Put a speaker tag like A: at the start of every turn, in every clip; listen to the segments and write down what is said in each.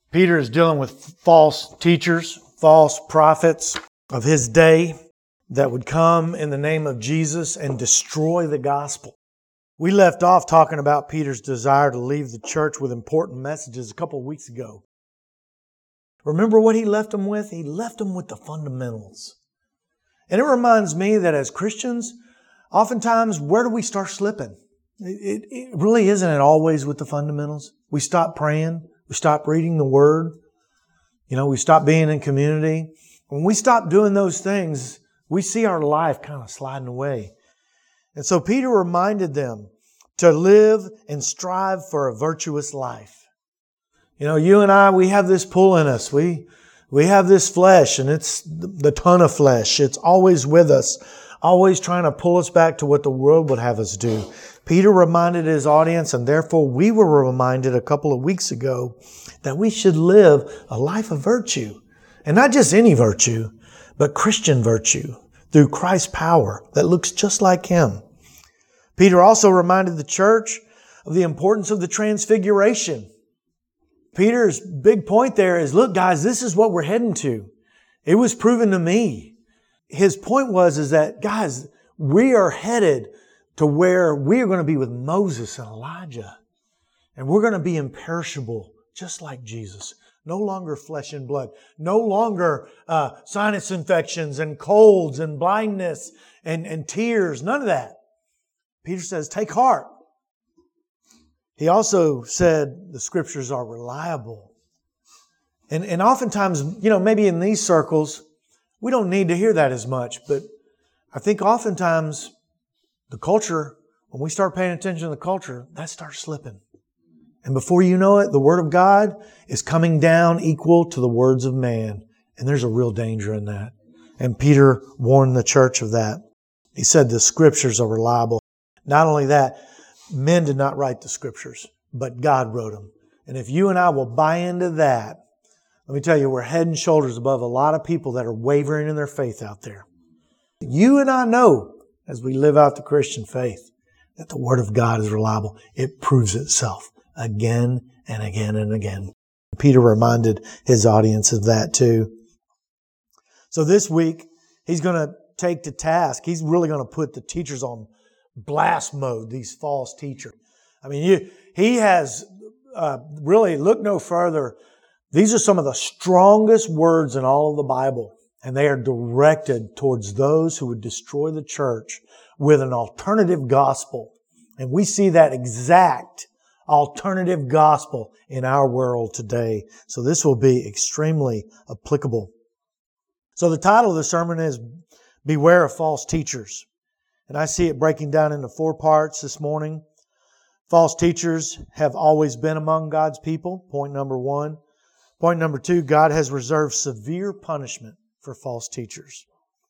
A: Peter is dealing with false teachers, false prophets of his day that would come in the name of Jesus and destroy the gospel. We left off talking about Peter's desire to leave the church with important messages a couple of weeks ago. Remember what he left them with? He left them with the fundamentals. And it reminds me that as Christians, oftentimes, where do we start slipping? It really isn't it always with the fundamentals. We stop praying. We stop reading the Word. We stop being in community. When we stop doing those things, we see our life kind of sliding away. And so Peter reminded them to live and strive for a virtuous life. You and I, we have this pull in us. We have this flesh, and it's the ton of flesh. It's always with us, always trying to pull us back to what the world would have us do. Peter reminded his audience, and therefore we were reminded a couple of weeks ago, that we should live a life of virtue. And not just any virtue, but Christian virtue through Christ's power that looks just like Him. Peter also reminded the church of the importance of the transfiguration. Peter's big point there is, look guys, this is what we're heading to. It was proven to me. His point was that, guys, we are headed to where we are going to be with Moses and Elijah. And we're going to be imperishable, just like Jesus. No longer flesh and blood. No longer sinus infections and colds and blindness and tears. None of that. Peter says, take heart. He also said the Scriptures are reliable. And oftentimes, maybe in these circles, we don't need to hear that as much. But I think oftentimes the culture, when we start paying attention to the culture, that starts slipping. And before you know it, the Word of God is coming down equal to the words of man. And there's a real danger in that. And Peter warned the church of that. He said the Scriptures are reliable. Not only that, men did not write the Scriptures, but God wrote them. And if you and I will buy into that, let me tell you, we're head and shoulders above a lot of people that are wavering in their faith out there. You and I know, as we live out the Christian faith, that the Word of God is reliable. It proves itself again and again and again. Peter reminded his audience of that too. So this week, he's going to take to task. He's really going to put the teachers on blast mode, these false teachers. He has really, look no further. These are some of the strongest words in all of the Bible. And they are directed towards those who would destroy the church with an alternative gospel. And we see that exact alternative gospel in our world today. So this will be extremely applicable. So the title of the sermon is Beware of False Teachers. And I see it breaking down into 4 parts this morning. False teachers have always been among God's people. Point number 1. Point number 2, God has reserved severe punishment for false teachers.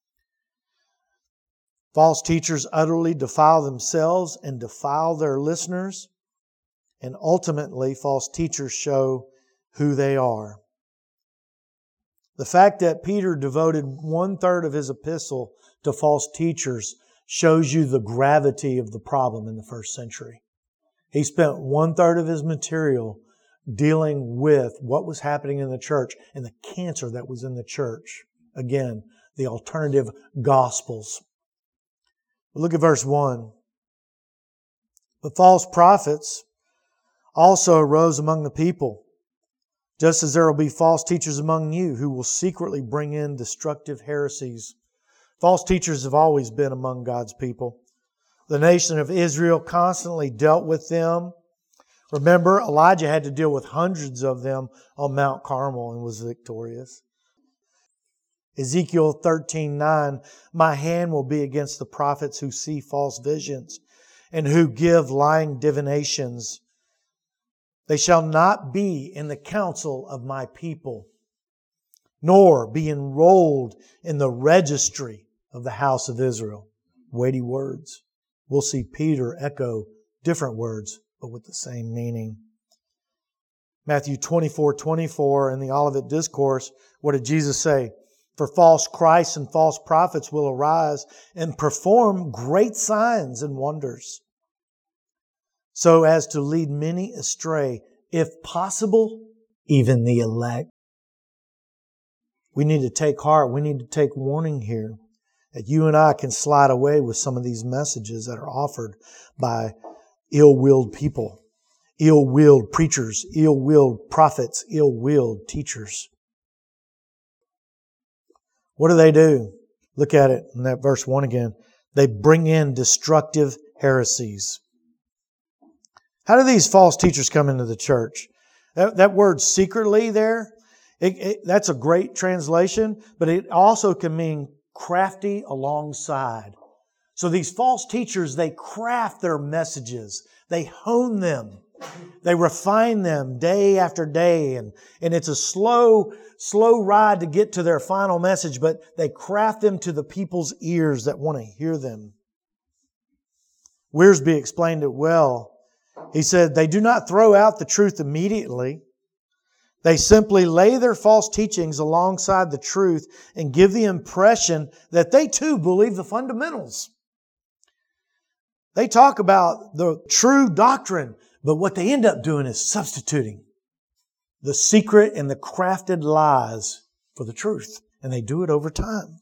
A: False teachers utterly defile themselves and defile their listeners. And ultimately, false teachers show who they are. The fact that Peter devoted 1/3 of his epistle to false teachers shows you the gravity of the problem in the first century. He spent 1/3 of his material dealing with what was happening in the church and the cancer that was in the church. Again, the alternative gospels. Look at verse 1. The false prophets also arose among the people, just as there will be false teachers among you who will secretly bring in destructive heresies. False teachers have always been among God's people. The nation of Israel constantly dealt with them. Remember, Elijah had to deal with hundreds of them on Mount Carmel and was victorious. Ezekiel 13:9, my hand will be against the prophets who see false visions and who give lying divinations. They shall not be in the council of my people, nor be enrolled in the registry of the house of Israel. Weighty words. We'll see Peter echo different words, but with the same meaning. Matthew 24:24 in the Olivet Discourse, what did Jesus say? For false Christs and false prophets will arise and perform great signs and wonders, so as to lead many astray, if possible, even the elect. We need to take heart. We need to take warning here that you and I can slide away with some of these messages that are offered by ill-willed people, ill-willed preachers, ill-willed prophets, ill-willed teachers. What do? Look at it in that verse 1 again. They bring in destructive heresies. How do these false teachers come into the church? That word secretly there, that's a great translation, but it also can mean crafty alongside. So these false teachers, they craft their messages. They hone them. They refine them day after day. And it's a slow ride to get to their final message, but they craft them to the people's ears that want to hear them. Wiersbe explained it well. He said, they do not throw out the truth immediately. They simply lay their false teachings alongside the truth and give the impression that they too believe the fundamentals. They talk about the true doctrine, but what they end up doing is substituting the secret and the crafted lies for the truth. And they do it over time.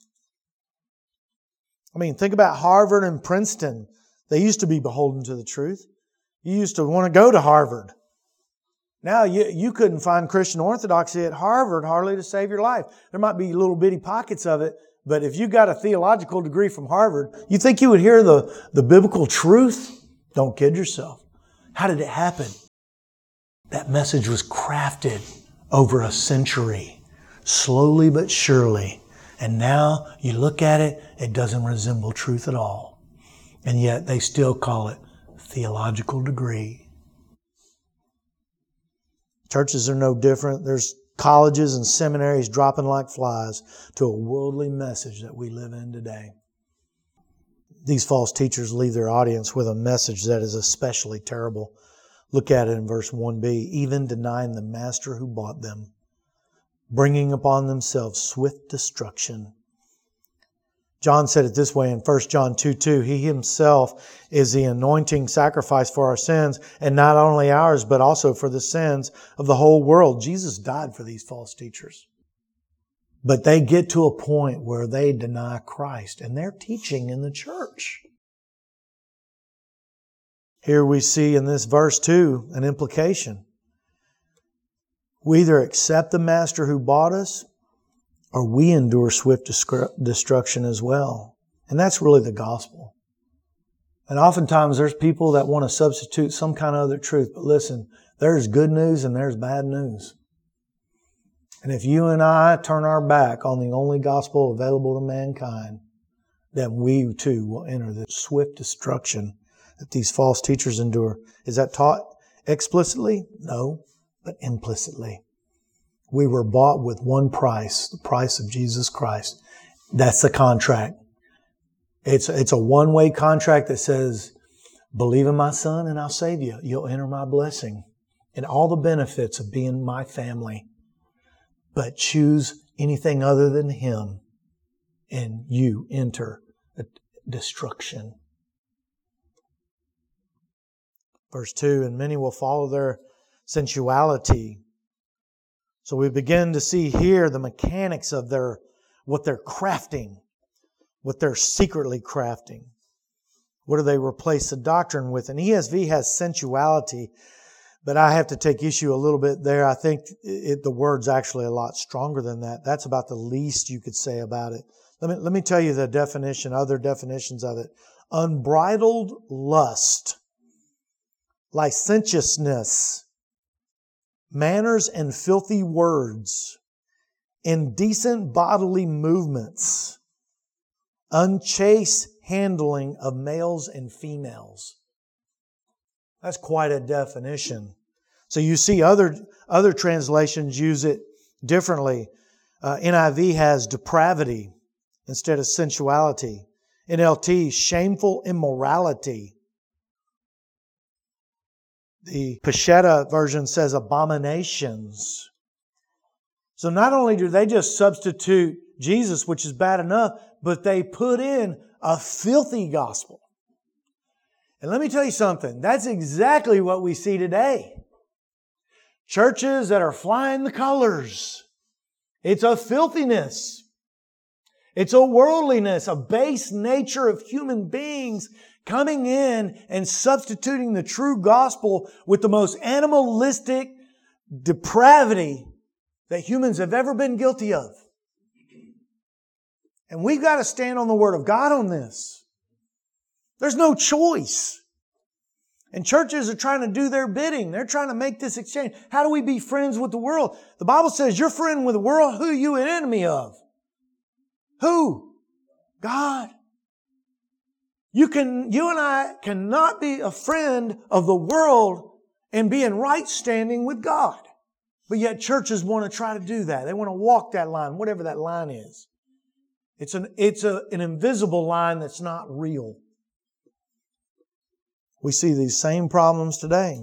A: I mean, think about Harvard and Princeton. They used to be beholden to the truth. You used to want to go to Harvard. Now, you couldn't find Christian orthodoxy at Harvard hardly to save your life. There might be little bitty pockets of it, but if you got a theological degree from Harvard, you think you would hear the biblical truth? Don't kid yourself. How did it happen? That message was crafted over a century, slowly but surely. And now you look at it, it doesn't resemble truth at all. And yet they still call it theological degree. Churches are no different. There's colleges and seminaries dropping like flies to a worldly message that we live in today. These false teachers leave their audience with a message that is especially terrible. Look at it in verse 1b. Even denying the master who bought them, bringing upon themselves swift destruction. John said it this way in 1 John 2:2. He Himself is the anointing sacrifice for our sins, and not only ours, but also for the sins of the whole world. Jesus died for these false teachers. But they get to a point where they deny Christ, and they're teaching in the church. Here we see in this verse 2 an implication. We either accept the master who bought us, or we endure swift destruction as well. And that's really the gospel. And oftentimes there's people that want to substitute some kind of other truth. But listen, there's good news and there's bad news. And if you and I turn our back on the only gospel available to mankind, then we too will enter the swift destruction that these false teachers endure. Is that taught explicitly? No, but implicitly. We were bought with one price, the price of Jesus Christ. That's the contract. It's a one-way contract that says, believe in my Son and I'll save you. You'll enter my blessing and all the benefits of being my family. But choose anything other than Him and you enter destruction. Verse 2, and many will follow their sensuality. So we begin to see here the mechanics of what they're crafting, what they're secretly crafting. What do they replace the doctrine with? And ESV has sensuality, but I have to take issue a little bit there. I think the word's actually a lot stronger than that. That's about the least you could say about it. Let me tell you the definition, other definitions of it. Unbridled lust, licentiousness, manners and filthy words, indecent bodily movements, unchaste handling of males and females. That's quite a definition. So you see other translations use it differently. NIV has depravity instead of sensuality. NLT, shameful immorality. The Peshitta version says abominations. So not only do they just substitute Jesus, which is bad enough, but they put in a filthy gospel. And let me tell you something. That's exactly what we see today. Churches that are flying the colors. It's a filthiness. It's a worldliness, a base nature of human beings coming in and substituting the true gospel with the most animalistic depravity that humans have ever been guilty of. And we've got to stand on the Word of God on this. There's no choice. And churches are trying to do their bidding. They're trying to make this exchange. How do we be friends with the world? The Bible says you're friend with the world. Who are you an enemy of? Who? God. You and I cannot be a friend of the world and be in right standing with God. But yet churches want to try to do that. They want to walk that line, whatever that line is. It's an invisible line that's not real. We see these same problems today.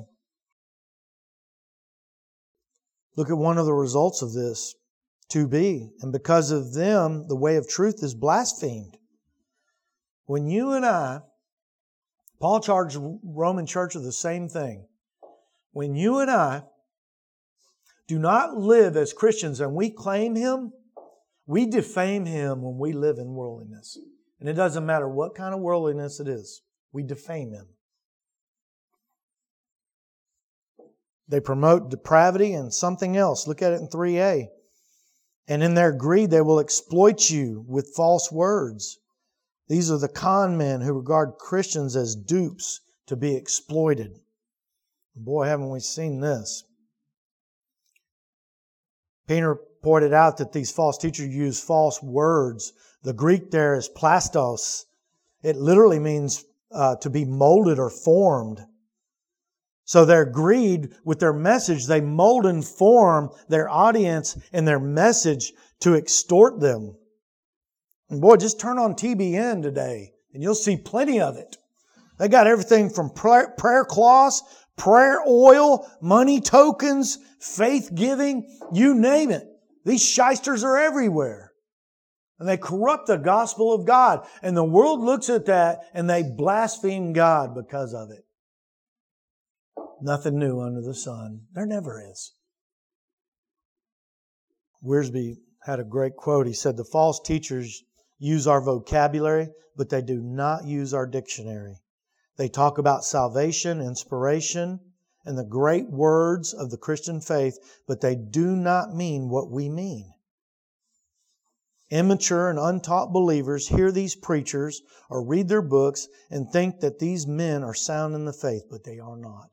A: Look at one of the results of this. 2b, and because of them, the way of truth is blasphemed. When you and I, Paul charged the Roman church of the same thing. When you and I do not live as Christians and we claim Him, we defame Him when we live in worldliness. And it doesn't matter what kind of worldliness it is. We defame Him. They promote depravity and something else. Look at it in 3a. And in their greed, they will exploit you with false words. These are the con men who regard Christians as dupes to be exploited. Boy, haven't we seen this. Peter pointed out that these false teachers use false words. The Greek there is plastos. It literally means to be molded or formed. So their greed with their message, they mold and form their audience and their message to extort them. And boy, just turn on TBN today and you'll see plenty of it. They got everything from prayer cloths, prayer oil, money tokens, faith giving, you name it. These shysters are everywhere. And they corrupt the gospel of God. And the world looks at that and they blaspheme God because of it. Nothing new under the sun. There never is. Wiersbe had a great quote. He said, the false teachers use our vocabulary, but they do not use our dictionary. They talk about salvation, inspiration, and the great words of the Christian faith, but they do not mean what we mean. Immature and untaught believers hear these preachers or read their books and think that these men are sound in the faith, but they are not.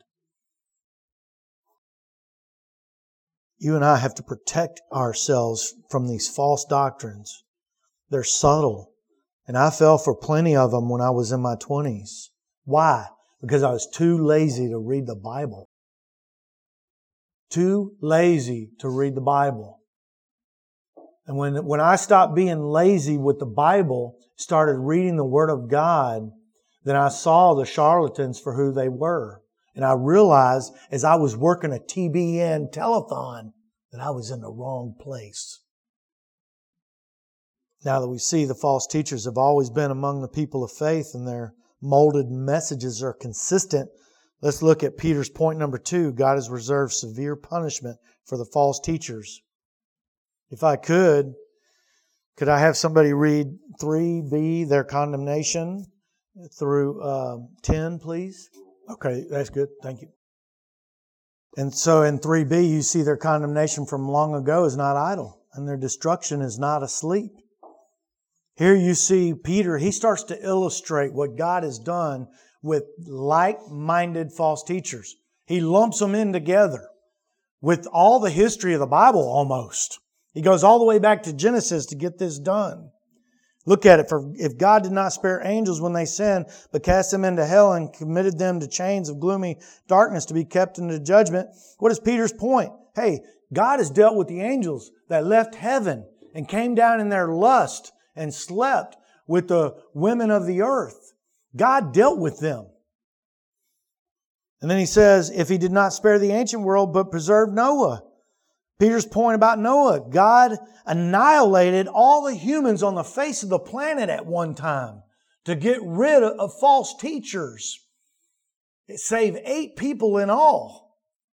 A: You and I have to protect ourselves from these false doctrines. They're subtle. And I fell for plenty of them when I was in my 20s. Why? Because I was too lazy to read the Bible. Too lazy to read the Bible. And when I stopped being lazy with the Bible, started reading the Word of God, then I saw the charlatans for who they were. And I realized as I was working a TBN telethon that I was in the wrong place. Now that we see the false teachers have always been among the people of faith and their molded messages are consistent, let's look at Peter's point number 2. God has reserved severe punishment for the false teachers. If I could I have somebody read 3b, their condemnation, through 10, please? Okay, that's good. Thank you. And so in 3b, you see their condemnation from long ago is not idle, and their destruction is not asleep. Here you see Peter, he starts to illustrate what God has done with like-minded false teachers. He lumps them in together with all the history of the Bible almost. He goes all the way back to Genesis to get this done. Look at it. For if God did not spare angels when they sinned, but cast them into hell and committed them to chains of gloomy darkness to be kept into judgment, what is Peter's point? Hey, God has dealt with the angels that left heaven and came down in their lust and slept with the women of the earth. God dealt with them. And then he says, if He did not spare the ancient world, but preserved Noah. Peter's point about Noah, God annihilated all the humans on the face of the planet at one time to get rid of false teachers. It saved 8 people in all.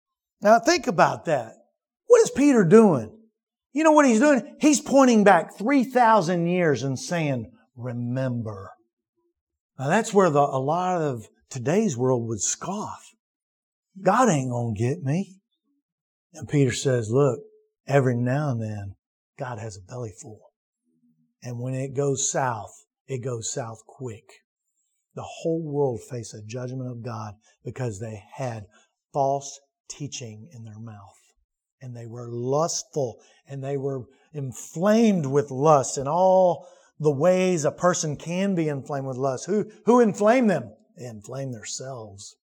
A: Now think about that. What is Peter doing? You know what he's doing? He's pointing back 3,000 years and saying, remember. Now that's where a lot of today's world would scoff. God ain't going to get me. And Peter says, look, every now and then, God has a belly full. And when it goes south quick. The whole world faced a judgment of God because they had false teaching in their mouth. And they were lustful and they were inflamed with lust and all the ways a person can be inflamed with lust. Who inflamed them? They inflamed themselves.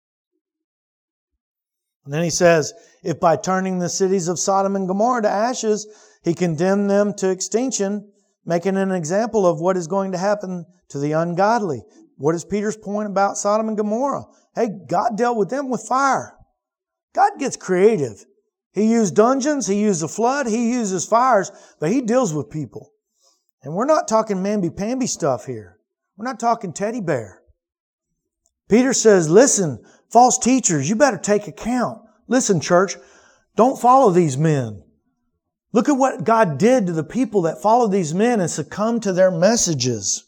A: And then he says, if by turning the cities of Sodom and Gomorrah to ashes, He condemned them to extinction, making an example of what is going to happen to the ungodly. What is Peter's point about Sodom and Gomorrah? Hey, God dealt with them with fire. God gets creative. He used dungeons, He used the flood, He uses fires, but He deals with people. And we're not talking mamby-pamby stuff here. We're not talking teddy bear. Peter says, listen, false teachers, you better take account. Listen, church, don't follow these men. Look at what God did to the people that followed these men and succumbed to their messages.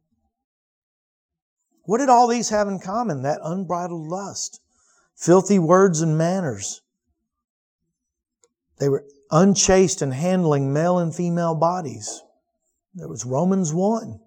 A: What did all these have in common? That unbridled lust, filthy words and manners. They were unchaste in handling male and female bodies. There was Romans 1.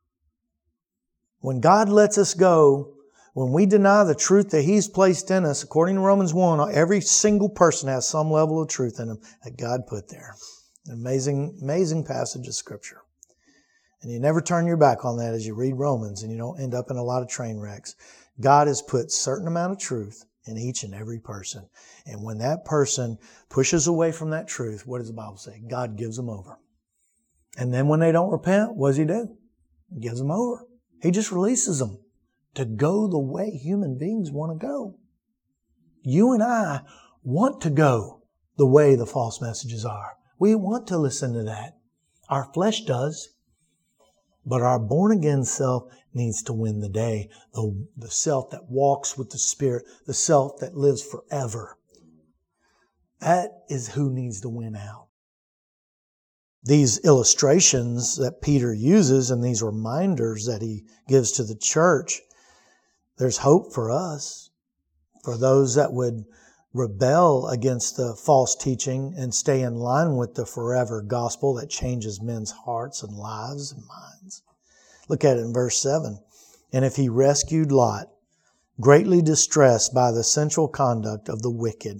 A: When God lets us go, when we deny the truth that He's placed in us, according to Romans 1, every single person has some level of truth in them that God put there. An amazing, amazing passage of Scripture. And you never turn your back on that as you read Romans and you don't end up in a lot of train wrecks. God has put a certain amount of truth in each and every person. And when that person pushes away from that truth, what does the Bible say? God gives them over. And then when they don't repent, what does He do? He gives them over. He just releases them to go the way human beings want to go. You and I want to go the way the false messages are. We want to listen to that. Our flesh does. But our born-again self needs to win the day. The self that walks with the Spirit. The self that lives forever. That is who needs to win out. These illustrations that Peter uses and these reminders that he gives to the church, there's hope for us. For those that would rebel against the false teaching and stay in line with the forever gospel that changes men's hearts and lives and minds. Look at it in verse 7. And if He rescued Lot, greatly distressed by the sensual conduct of the wicked.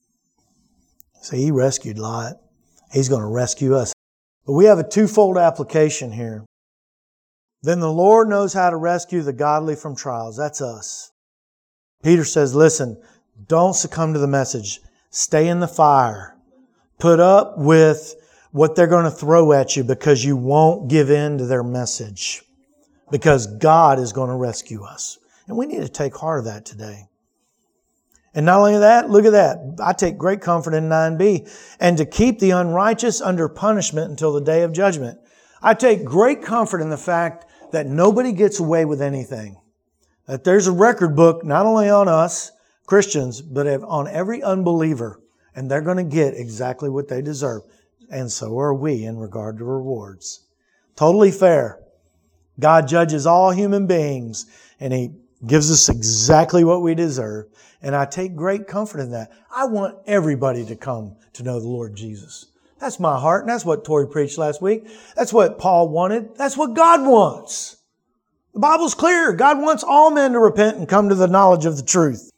A: See, He rescued Lot. He's going to rescue us. But we have a twofold application here. Then the Lord knows how to rescue the godly from trials. That's us. Peter says, listen, don't succumb to the message. Stay in the fire. Put up with what they're going to throw at you because you won't give in to their message. Because God is going to rescue us. And we need to take heart of that today. And not only that, look at that. I take great comfort in 9b. And to keep the unrighteous under punishment until the day of judgment. I take great comfort in the fact that nobody gets away with anything. That there's a record book not only on us, Christians, but on every unbeliever. And they're going to get exactly what they deserve. And so are we in regard to rewards. Totally fair. God judges all human beings and He gives us exactly what we deserve. And I take great comfort in that. I want everybody to come to know the Lord Jesus. That's my heart, and that's what Tori preached last week. That's what Paul wanted. That's what God wants. The Bible's clear. God wants all men to repent and come to the knowledge of the truth.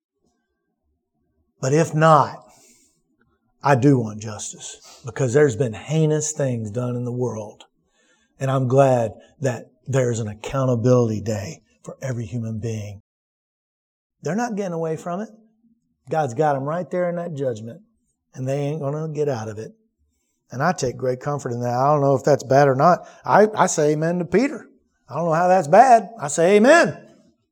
A: But if not, I do want justice because there's been heinous things done in the world. And I'm glad that there's an accountability day for every human being. They're not getting away from it. God's got them right there in that judgment. And they ain't going to get out of it. And I take great comfort in that. I don't know if that's bad or not. I say amen to Peter. I don't know how that's bad. I say amen.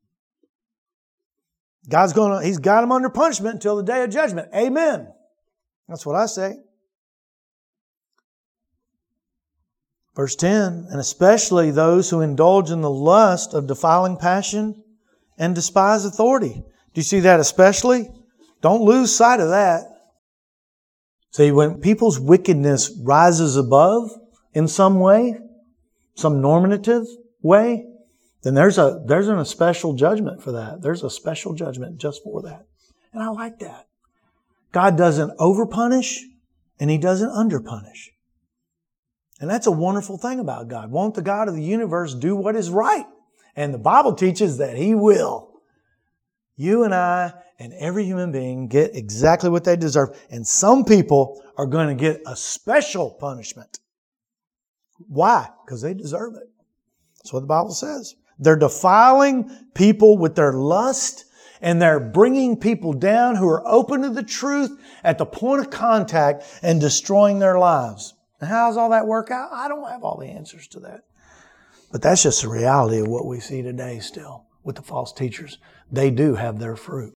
A: He's got them under punishment until the day of judgment. Amen. That's what I say. Verse 10, and especially those who indulge in the lust of defiling passion and despise authority. Do you see that especially? Don't lose sight of that. See, when people's wickedness rises above in some way, some normative way, then there's a special judgment for that. There's a special judgment just for that. And I like that. God doesn't overpunish and He doesn't underpunish. And that's a wonderful thing about God. Won't the God of the universe do what is right? And the Bible teaches that He will. You and I and every human being get exactly what they deserve. And some people are going to get a special punishment. Why? Because they deserve it. That's what the Bible says. They're defiling people with their lust, and they're bringing people down who are open to the truth at the point of contact and destroying their lives. And how does all that work out? I don't have all the answers to that. But that's just the reality of what we see today still with the false teachers. They do have their fruit.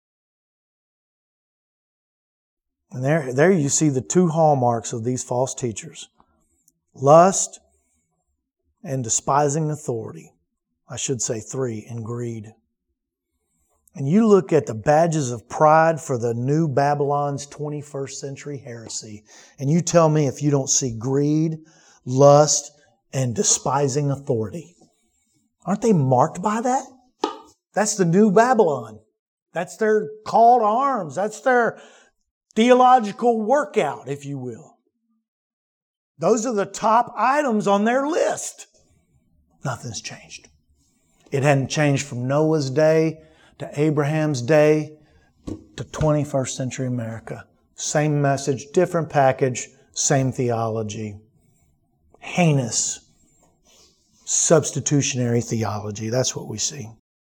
A: And there you see the two hallmarks of these false teachers. Lust and despising authority. I should say 3, and greed. And you look at the badges of pride for the new Babylon's 21st century heresy, and you tell me if you don't see greed, lust, and despising authority. Aren't they marked by that? That's the new Babylon. That's their call to arms. That's their theological workout, if you will. Those are the top items on their list. Nothing's changed. It hadn't changed from Noah's day to Abraham's day to 21st century America. Same message, different package, same theology. Heinous, substitutionary theology. That's what we see.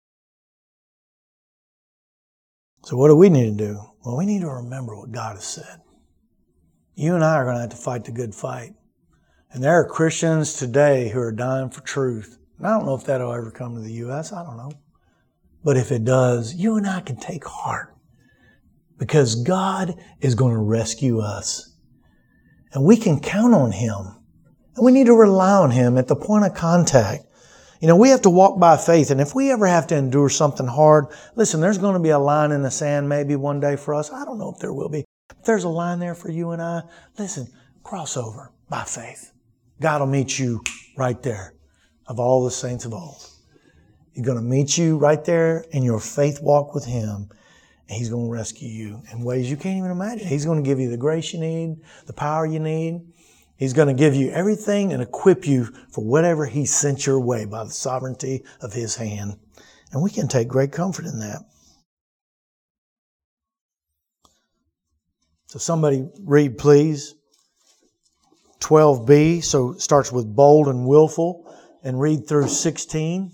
A: So what do we need to do? Well, we need to remember what God has said. You and I are going to have to fight the good fight. And there are Christians today who are dying for truth. And I don't know if that'll ever come to the U.S. I don't know. But if it does, you and I can take heart. Because God is going to rescue us. And we can count on Him. And we need to rely on Him at the point of contact. You know, we have to walk by faith. And if we ever have to endure something hard, listen, there's going to be a line in the sand maybe one day for us. I don't know if there will be. If there's a line there for you and I, listen, cross over by faith. God will meet you right there. Of all the saints of old. He's going to meet you right there in your faith walk with Him. And He's going to rescue you in ways you can't even imagine. He's going to give you the grace you need, the power you need. He's going to give you everything and equip you for whatever He sent your way by the sovereignty of His hand. And we can take great comfort in that. So somebody read, please, 12b. So it starts with bold and willful. And read through 10b.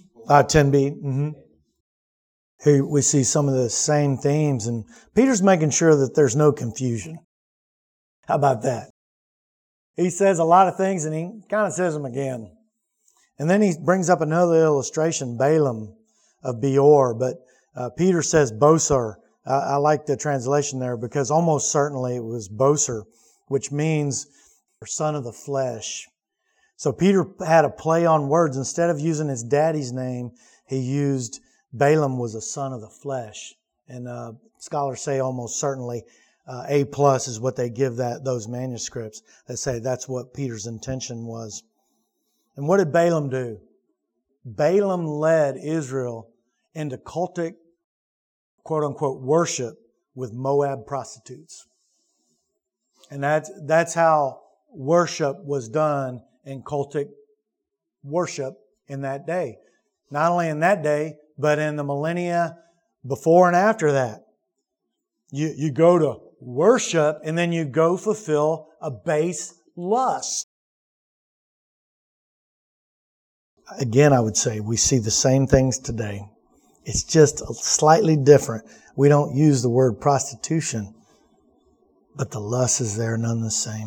A: Here we see some of the same themes. And Peter's making sure that there's no confusion. How about that? He says a lot of things and he kind of says them again. And then he brings up another illustration, Balaam of Beor. But Peter says Bosor. I like the translation there because almost certainly it was Bosor, which means son of the flesh. So Peter had a play on words. Instead of using his daddy's name, he used Balaam was a son of the flesh. And scholars say almost certainly A+ is what they give those manuscripts. They say that's what Peter's intention was. And what did Balaam do? Balaam led Israel into cultic, quote-unquote, worship with Moab prostitutes. And that's how worship was done in cultic worship in that day. Not only in that day, but in the millennia before and after that. You go to worship and then you go fulfill a base lust. Again, I would say we see the same things today. It's just slightly different. We don't use the word prostitution, but the lust is there, none the same.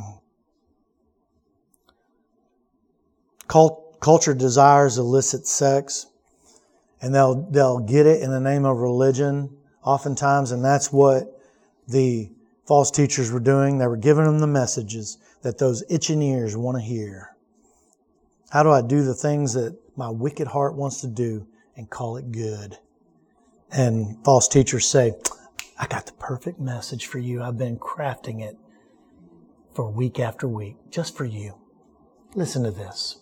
A: Culture desires illicit sex, and they'll get it in the name of religion oftentimes, and that's what the false teachers were doing. They were giving them the messages that those itching ears want to hear. How do I do the things that my wicked heart wants to do and call it good? And false teachers say, I got the perfect message for you. I've been crafting it for week after week, just for you. Listen to this.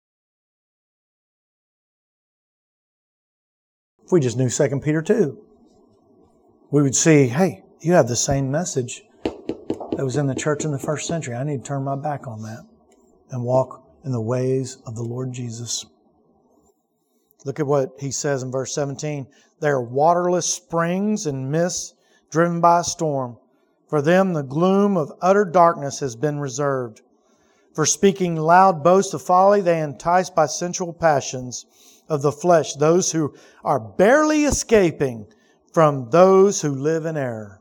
A: If we just knew 2 Peter 2, we would see, hey, you have the same message that was in the church in the first century. I need to turn my back on that and walk in the ways of the Lord Jesus. Look at what he says in verse 17. They are waterless springs and mists driven by a storm. For them the gloom of utter darkness has been reserved. For speaking loud boasts of folly, they entice by sensual passions of the flesh those who are barely escaping from those who live in error.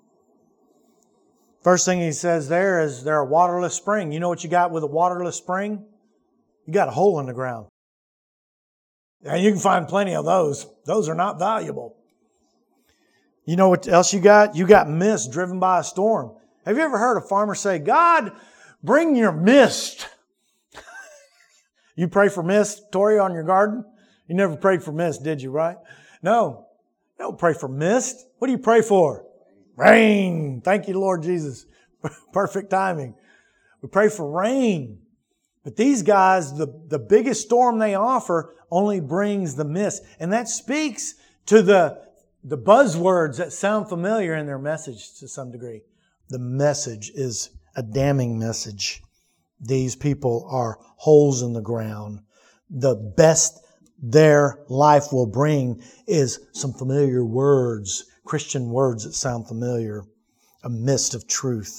A: First thing he says there is they're a waterless spring. You know what you got with a waterless spring? You got a hole in the ground. And you can find plenty of those. Those are not valuable. You know what else you got? You got mist driven by a storm. Have you ever heard a farmer say, God, bring your mist? You pray for mist, Tori, on your garden? You never prayed for mist, did you, right? No. You don't pray for mist. What do you pray for? Rain. Thank you, Lord Jesus. Perfect timing. We pray for rain. But these guys, the biggest storm they offer only brings the mist. And that speaks to the buzzwords that sound familiar in their message to some degree. The message is a damning message. These people are holes in the ground. The best their life will bring is some familiar words, Christian words that sound familiar, a mist of truth.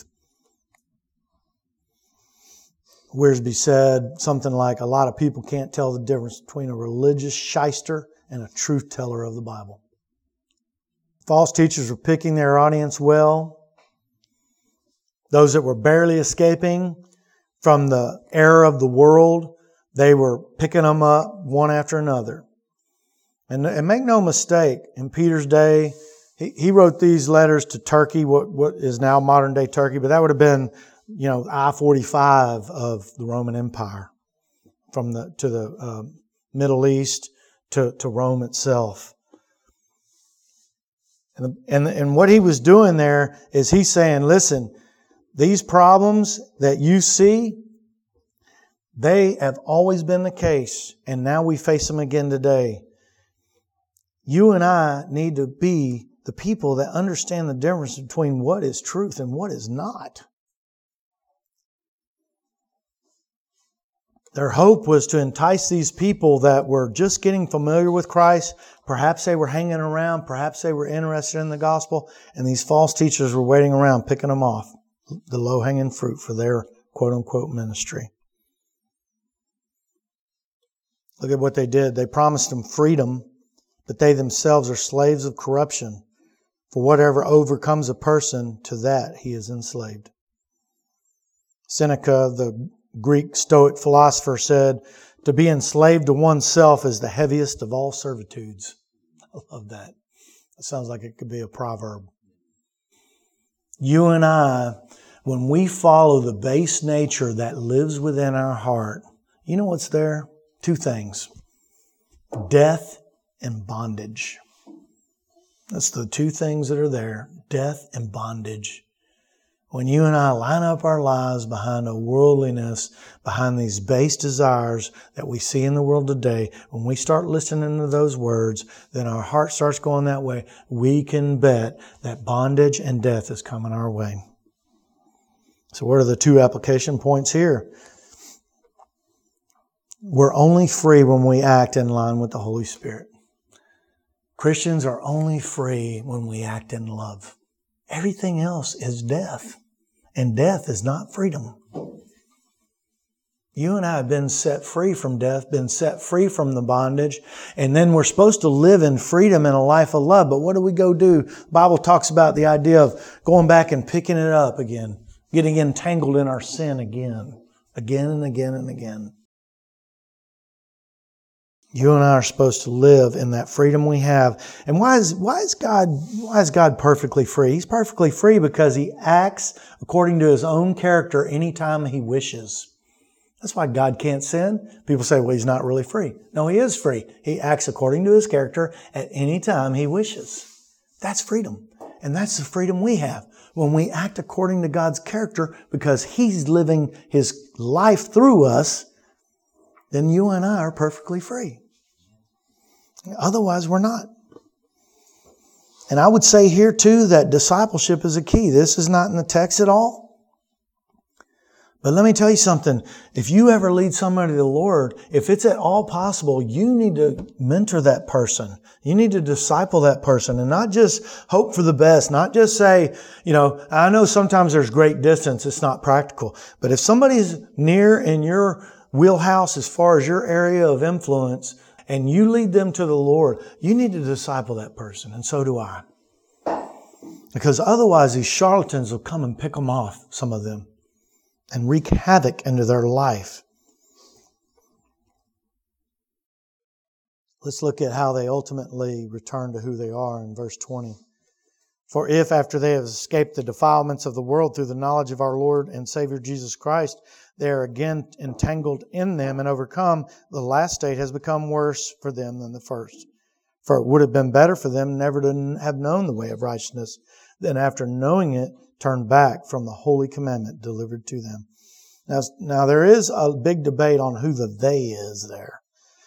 A: Wiersbe said something like, a lot of people can't tell the difference between a religious shyster and a truth teller of the Bible. False teachers were picking their audience well. Those that were barely escaping from the error of the world, they were picking them up one after another. And make no mistake, in Peter's day, he wrote these letters to Turkey, what is now modern day Turkey, but that would have been, I-45 of the Roman Empire, to the Middle East to Rome itself. And what he was doing there is he's saying, listen, these problems that you see, they have always been the case, and now we face them again today. You and I need to be the people that understand the difference between what is truth and what is not. Their hope was to entice these people that were just getting familiar with Christ. Perhaps they were hanging around. Perhaps they were interested in the gospel. And these false teachers were waiting around, picking them off, the low-hanging fruit for their quote-unquote ministry. Look at what they did. They promised them freedom, but they themselves are slaves of corruption. For whatever overcomes a person, to that he is enslaved. Seneca, the Greek Stoic philosopher, said, to be enslaved to oneself is the heaviest of all servitudes. I love that. It sounds like it could be a proverb. You and I, when we follow the base nature that lives within our heart, you know what's there? Two things. Death and bondage. That's the two things that are there. Death and bondage. When you and I line up our lives behind a worldliness, behind these base desires that we see in the world today, when we start listening to those words, then our heart starts going that way. We can bet that bondage and death is coming our way. So what are the two application points here? We're only free when we act in line with the Holy Spirit. Christians are only free when we act in love. Everything else is death. And death is not freedom. You and I have been set free from death, been set free from the bondage, and then we're supposed to live in freedom and a life of love. But what do we go do? The Bible talks about the idea of going back and picking it up again, getting entangled in our sin again and again and again. You and I are supposed to live in that freedom we have. And why is God perfectly free? He's perfectly free because He acts according to His own character anytime He wishes. That's why God can't sin. People say, well, He's not really free. No, He is free. He acts according to His character at any time He wishes. That's freedom. And that's the freedom we have. When we act according to God's character because He's living His life through us, then you and I are perfectly free. Otherwise, we're not. And I would say here too that discipleship is a key. This is not in the text at all. But let me tell you something. If you ever lead somebody to the Lord, if it's at all possible, you need to mentor that person. You need to disciple that person and not just hope for the best. Not just say, I know sometimes there's great distance. It's not practical. But if somebody's near in your wheelhouse as far as your area of influence and you lead them to the Lord, you need to disciple that person. And so do I. Because otherwise these charlatans will come and pick them off, some of them, and wreak havoc into their life. Let's look at how they ultimately return to who they are in verse 20. For if after they have escaped the defilements of the world through the knowledge of our Lord and Savior Jesus Christ, they are again entangled in them and overcome, the last state has become worse for them than the first. For it would have been better for them never to have known the way of righteousness than after knowing it, turn back from the holy commandment delivered to them. Now there is a big debate on who the they is there.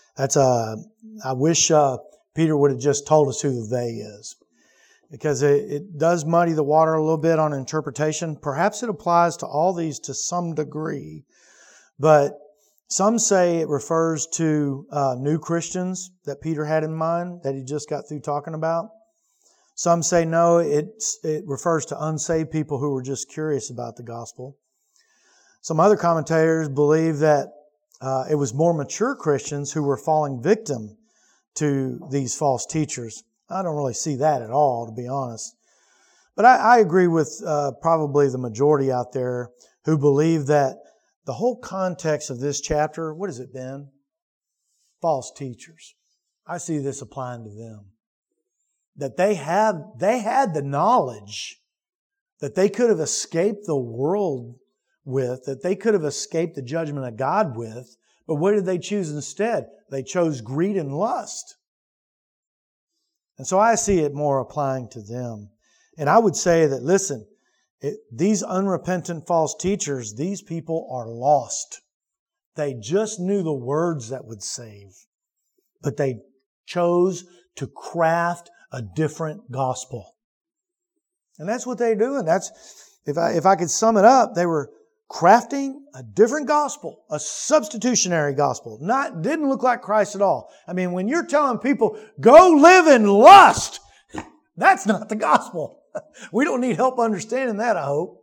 A: I wish Peter would have just told us who the they is, because it does muddy the water a little bit on interpretation. Perhaps it applies to all these to some degree, but some say it refers to new Christians that Peter had in mind that he just got through talking about. Some say no, it refers to unsaved people who were just curious about the gospel. Some other commentators believe that it was more mature Christians who were falling victim to these false teachers. I don't really see that at all, to be honest. But I agree with probably the majority out there who believe that the whole context of this chapter, what has it been? False teachers. I see this applying to them. That they had the knowledge that they could have escaped the world with, that they could have escaped the judgment of God with, but what did they choose instead? They chose greed and lust. And so I see it more applying to them. And I would say that, listen, these unrepentant false teachers, these people are lost. They just knew the words that would save, but they chose to craft a different gospel. And that's what they're doing. That's, if I could sum it up, they were crafting a different gospel, a substitutionary gospel. Didn't look like Christ at all. I mean, when you're telling people, go live in lust, that's not the gospel. We don't need help understanding that, I hope.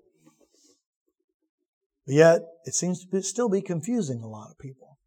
A: But yet, it seems to still be confusing a lot of people.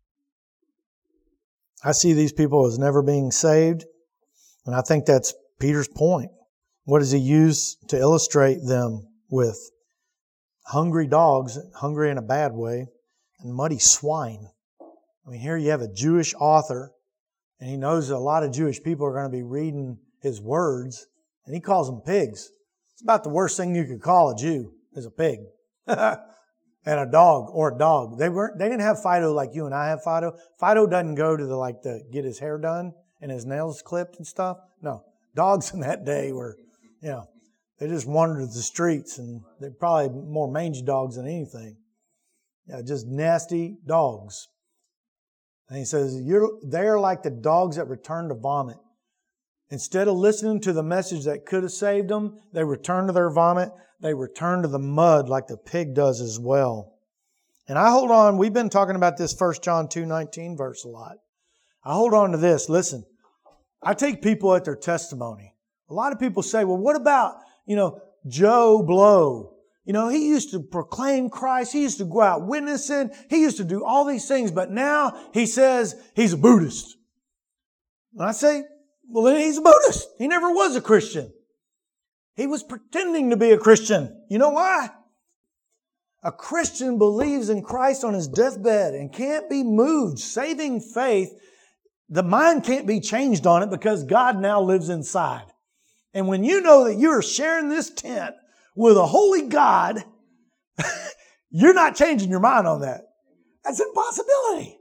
A: I see these people as never being saved. And I think that's Peter's point. What does he use to illustrate them with? Hungry dogs, hungry in a bad way, and muddy swine. I mean, here you have a Jewish author, and he knows that a lot of Jewish people are going to be reading his words, and he calls them pigs. It's about the worst thing you could call a Jew, is a pig. And a dog, or a dog. They didn't have Fido like you and I have Fido. Fido doesn't go to get his hair done and his nails clipped and stuff. No. Dogs in that day were, they just wandered the streets, and they're probably more mangy dogs than anything. Just nasty dogs. And he says, they're like the dogs that return to vomit. Instead of listening to the message that could have saved them, they return to their vomit. They return to the mud like the pig does as well. And I hold on, we've been talking about this 1 John 2:19 verse a lot. I hold on to this. Listen, I take people at their testimony. A lot of people say, well, what about, Joe Blow? He used to proclaim Christ. He used to go out witnessing. He used to do all these things, but now he says he's a Buddhist. And I say, well, then he's a Buddhist. He never was a Christian. He was pretending to be a Christian. You know why? A Christian believes in Christ on his deathbed and can't be moved. Saving faith, the mind can't be changed on it because God now lives inside. And when you know that you're sharing this tent with a holy God, you're not changing your mind on that. That's an impossibility.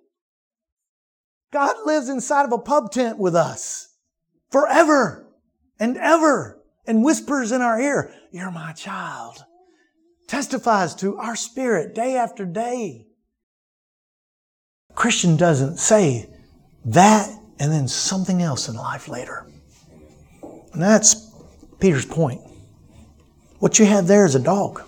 A: God lives inside of a pub tent with us forever and ever. and whispers in our ear, "You're my child." Testifies to our spirit day after day. A Christian doesn't say that and then something else in life later. And that's Peter's point. What you have there is a dog.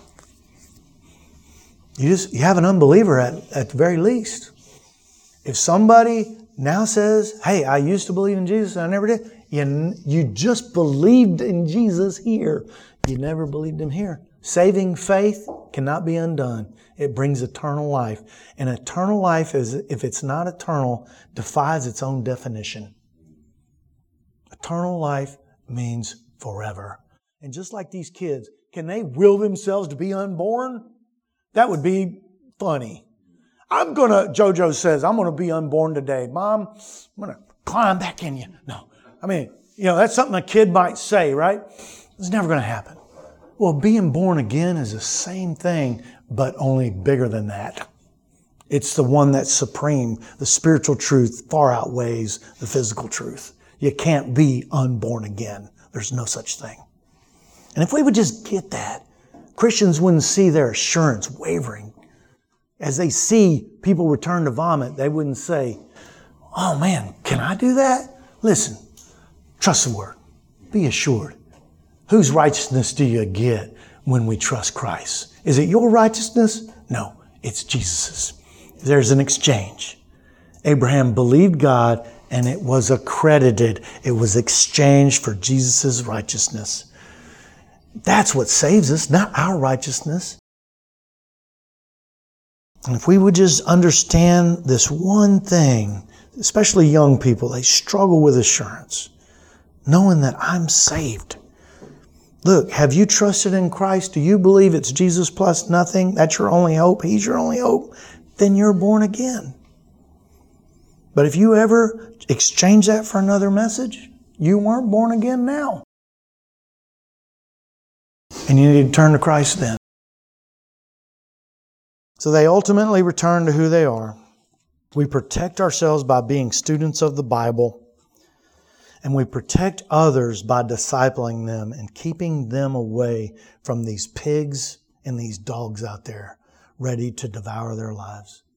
A: You have an unbeliever at the very least. If somebody now says, "Hey, I used to believe in Jesus and I never did," you just believed in Jesus here. You never believed Him here. Saving faith cannot be undone. It brings eternal life. And eternal life, if it's not eternal, defies its own definition. Eternal life means forever. And just like these kids, can they will themselves to be unborn? That would be funny. Jojo says, "I'm going to be unborn today. Mom, I'm going to climb back in you." No. I mean, that's something a kid might say, right? It's never going to happen. Well, being born again is the same thing, but only bigger than that. It's the one that's supreme. The spiritual truth far outweighs the physical truth. You can't be unborn again. There's no such thing. And if we would just get that, Christians wouldn't see their assurance wavering. As they see people return to vomit, they wouldn't say, "Oh man, can I do that?" Listen, trust the Word. Be assured. Whose righteousness do you get when we trust Christ? Is it your righteousness? No, it's Jesus's. There's an exchange. Abraham believed God and it was accredited. It was exchanged for Jesus' righteousness. That's what saves us, not our righteousness. And if we would just understand this one thing, especially young people, they struggle with assurance, knowing that I'm saved. Look, have you trusted in Christ? Do you believe it's Jesus plus nothing? That's your only hope. He's your only hope. Then you're born again. But if you ever exchange that for another message, you weren't born again now. And you need to turn to Christ then. So they ultimately return to who they are. We protect ourselves by being students of the Bible. And we protect others by discipling them and keeping them away from these pigs and these dogs out there ready to devour their lives.